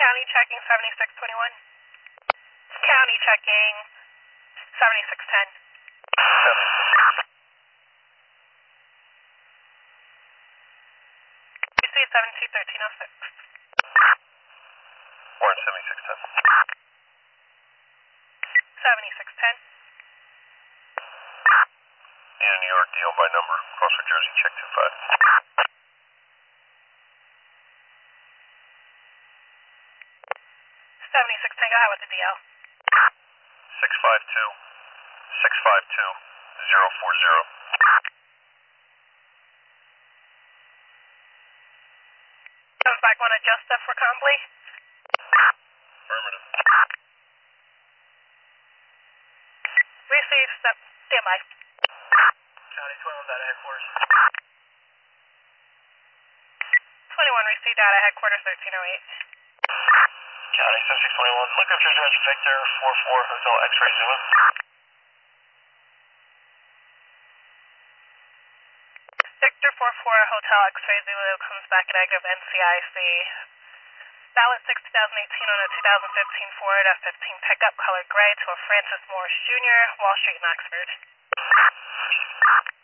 County checking 7621. County checking 7610. PC 721306. Warren 7610. 7610. And New York, deal by number. Crossroad Jersey, check 25. 7610, go ahead with the DL. 652 040. Comes back, want to adjust stuff for Combly? Affirmative. Receive step, standby. County 21 data headquarters. 21 received data headquarters 1308. County 7621. Look up Jersey Ranch Victor 44 Hotel X-ray Zuma. Victor 44 Hotel X-ray Zulu comes back at exit of NCIC. Ballot 6 2018 on a 2015 Ford F-15 pickup, color gray, to a Francis Morris Jr., Wall Street in Oxford.